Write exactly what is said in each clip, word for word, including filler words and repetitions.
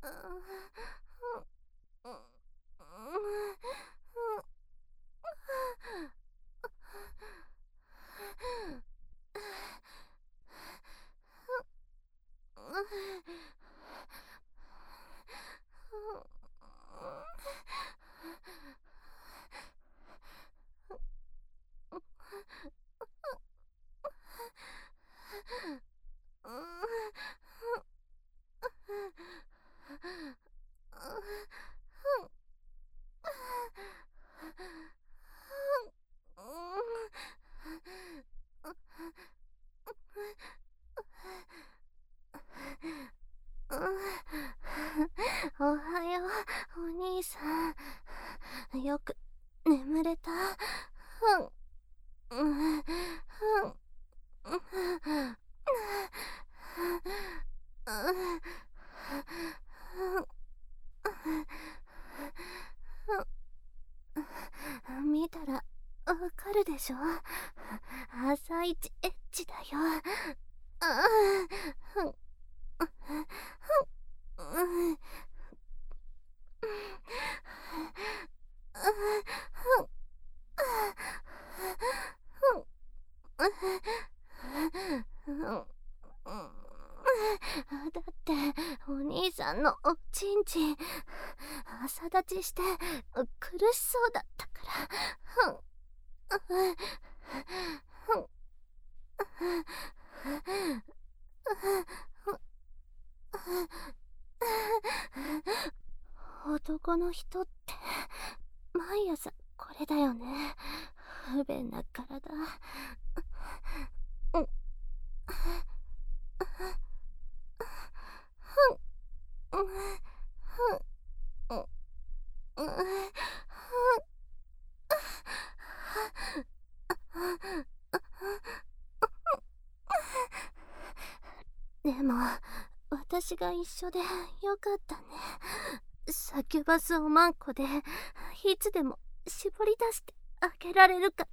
おはよう、お兄さん。よく眠れた？うん、うん、うん、見たらわかるでしょ？朝一エッチだよ。だってお兄さんのおちんちん朝立ちして苦しそうだったから。男の人って毎朝これだよね。不便な体。でも私が一緒でよかったね。サキュバスおまんこでいつでも絞り出してあげられるから。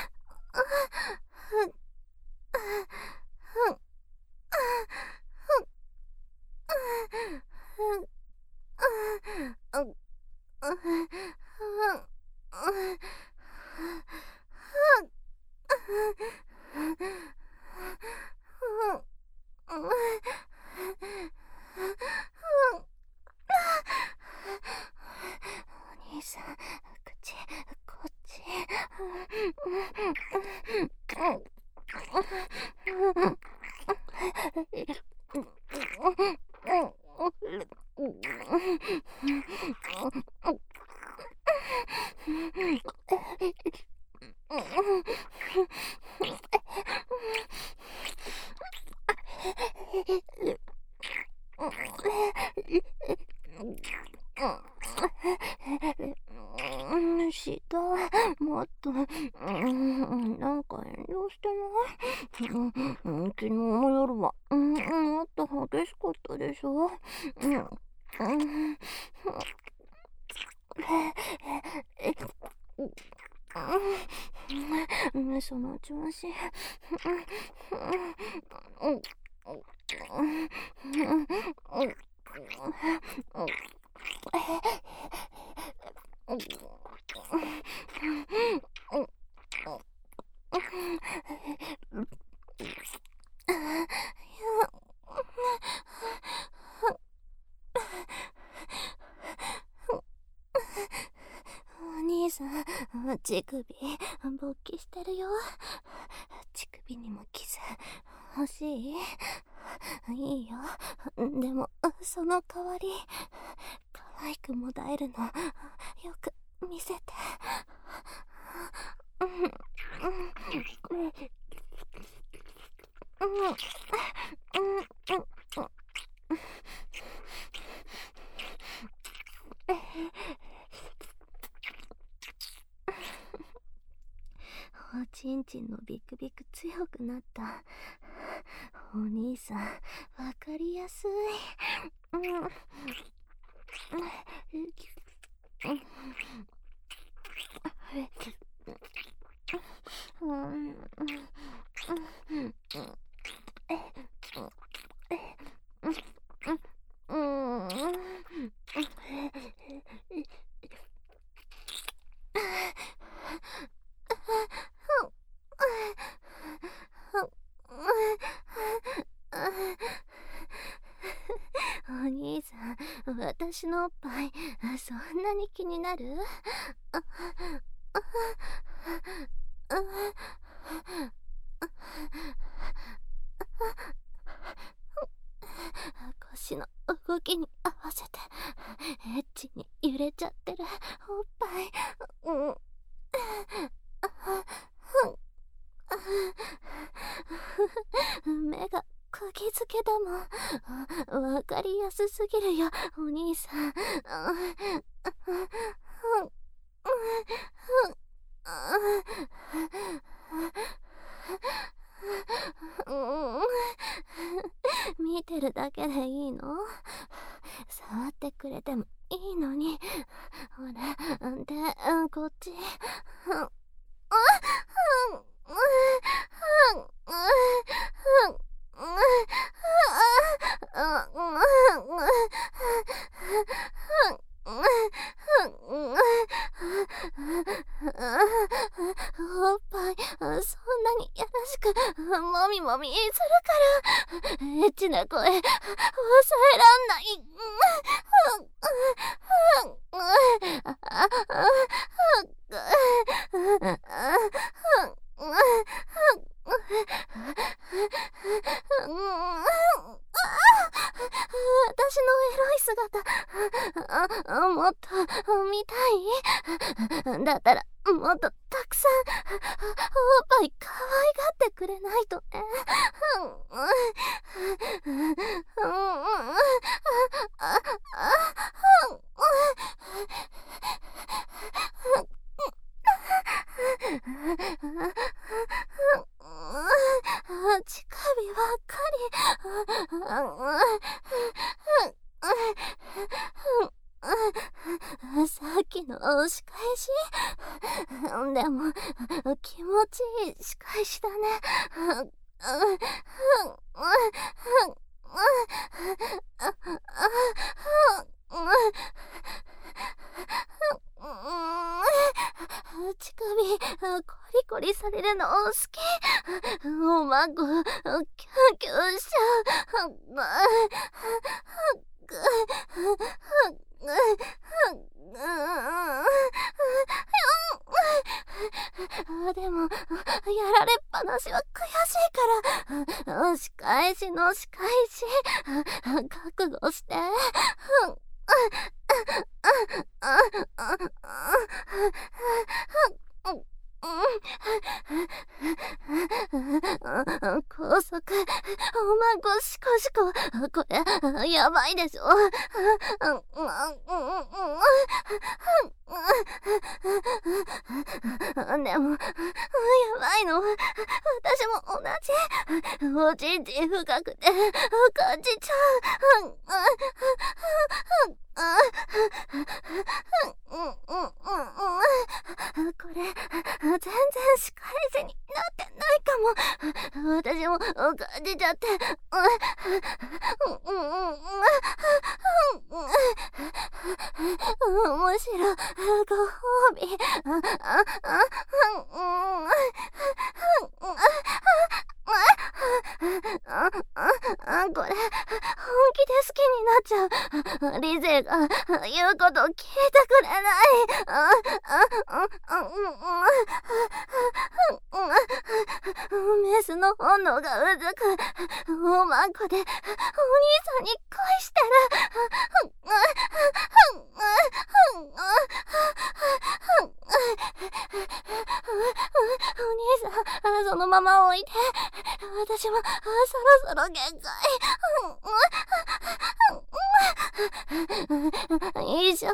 お兄さん、口こっち。した。もっと、なんか遠慮してない？昨日の夜は、もっと激しかったでしょ？その調子。お兄さん、乳首勃起してるよ。乳首にもキス欲しい？いいよ。でもその代わり可愛くもだえるのよく見せて。おちんちんのビクビク強くなった。お兄さん、わかりやすい。 私のおっぱいそんなに気になる？あああ腰の動きに合わせてエッチに揺れちゃってるおっぱい。うん目が釘付けだもん。わかりやすすぎるよお兄さん。見てるだけでいいの？触ってくれてもいいのに。ほらでこっち。おっぱいそんなにやらしくもみもみするからエッチな声抑えらんない。私のエロい姿あもっと見たい？だったらもっとたくさんおっぱい可愛がってくれないとね。乳首ばっかり。さっきの仕返し？でも気持ちいい仕返しだね。乳首コリコリされるの好き。おまんこキュンキュンしちゃう。でもやられっぱなしは悔しいから仕返しの仕返し覚悟して。高速おまんこシコシコこれやばいでしょ。でもやばいの私も同じ。おちんちん深くて感じちゃう。これ全然仕返しになってないかも。私も感じちゃって。むしろご褒美。これ本気で好きになっちゃう。理性が言うことを聞いてくれない。メスの本能がうずくおまんこでお兄さんに恋してる。お兄さんそのまま置いて。私もそろそろ限界。一緒一緒に。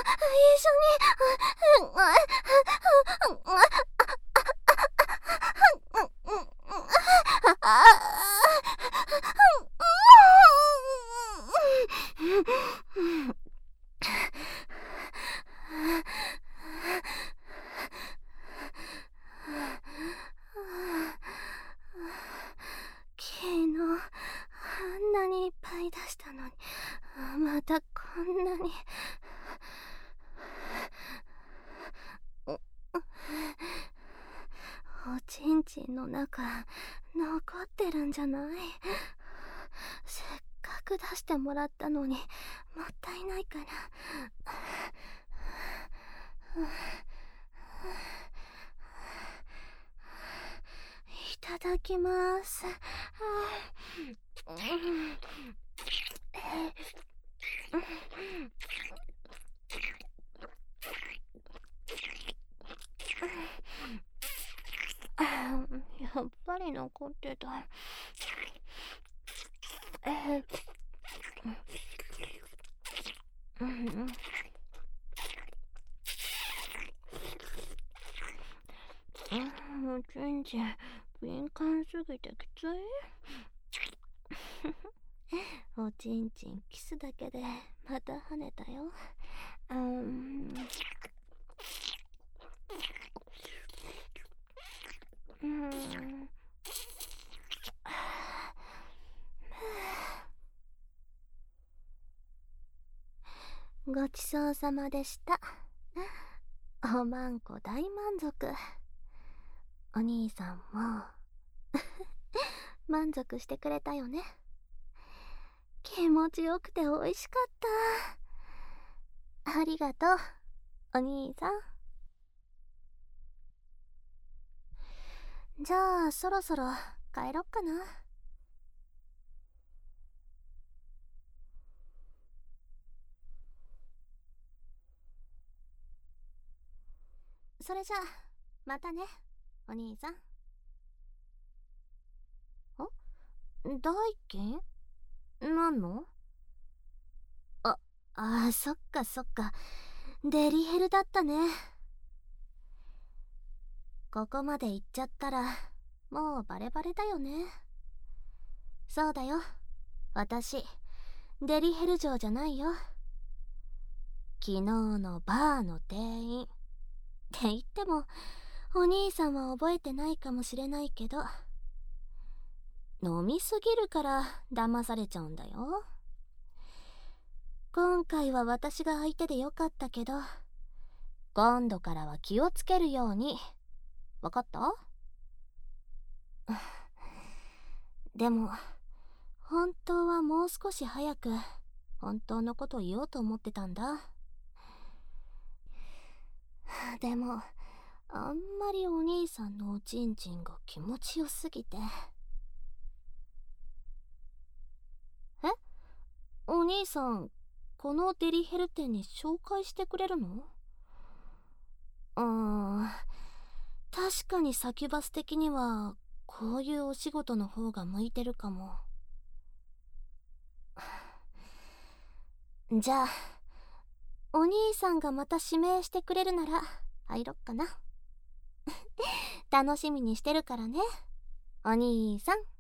昨日あんなにいっぱい出したのにまたこんなに。おちんちんの中残ってるんじゃない？せっかく出してもらったのにもったいないから。いただきます。やっぱり残ってた。おちんちん敏感すぎてきつい。おちんちんキスだけでまた跳ねたよ。うん、うん、ごちそうさまでした。おまんこ大満足。お兄さんも満足してくれたよね。気持ちよくて美味しかった。ありがとう、お兄さん。じゃあそろそろ帰ろっかな。それじゃあまたね、お兄さん。あ、代金？なんの？あ、あー、そっかそっか。デリヘルだったね。ここまで行っちゃったらもうバレバレだよね。そうだよ、私デリヘル嬢じゃないよ。昨日のバーの店員って言ってもお兄さんは覚えてないかもしれないけど、飲みすぎるから騙されちゃうんだよ。今回は私が相手でよかったけど、今度からは気をつけるように。わかった？でも本当はもう少し早く本当のことを言おうと思ってたんだ。でもあんまりお兄さんのおちんちんが気持ちよすぎて。え？お兄さんこのデリヘル店に紹介してくれるの？うーん、確かにサキュバス的にはこういうお仕事の方が向いてるかも。じゃあお兄さんがまた指名してくれるなら入ろっかな。楽しみにしてるからね、お兄さん。